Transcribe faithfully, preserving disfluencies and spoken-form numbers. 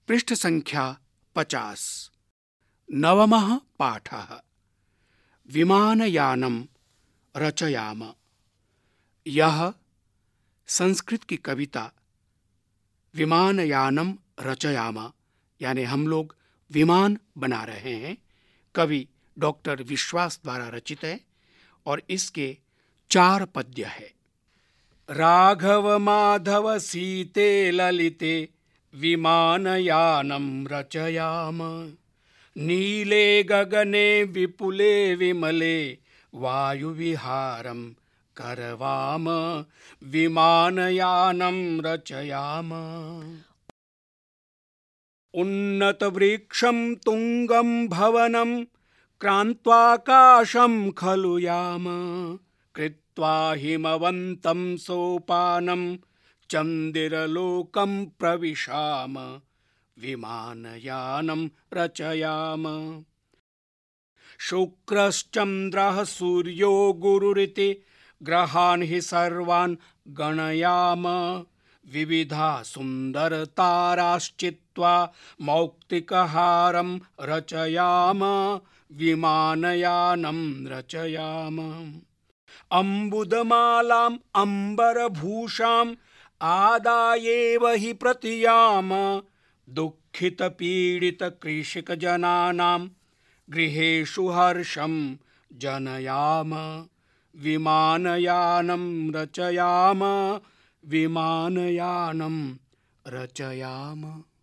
पृष्ठ संख्या पचास। नवमः पाठः। विमानयानं रचयाम। यह संस्कृत की कविता विमानयानं रचयाम यानी हम लोग विमान बना रहे हैं, कवि डॉक्टर विश्वास द्वारा रचित है और इसके चार पद्य है। राघव माधव सीते ललिते विमानयानं रचयाम। नीले गगने विपुले विमले वायुविहारं करवाम। विमानयानं रचयाम। उन्नतवृक्षं तुंगं भवनं क्रान्त्वाकाशं खलु याम। कृत्वा हिमवन्तं सोपानं चन्दिरलोकं प्रविशाम। विमानयानं रचयाम। शुक्रश्चन्द्रः सूर्यो गुरुरिति ग्रहान् हि सर्वान् गणयाम। विविधा सुन्दरताराश्चित्वा मौक्तिकहारं रचयाम। विमानयानं रचयाम। अम्बुदमालाम् अम्बरभूषाम् आदायेव हि प्रतियाम। दुःखितपीडितकृषिकजनानां गृहेषु हर्षं जनयाम। विमानयानं रचयाम। विमानयानं रचयाम।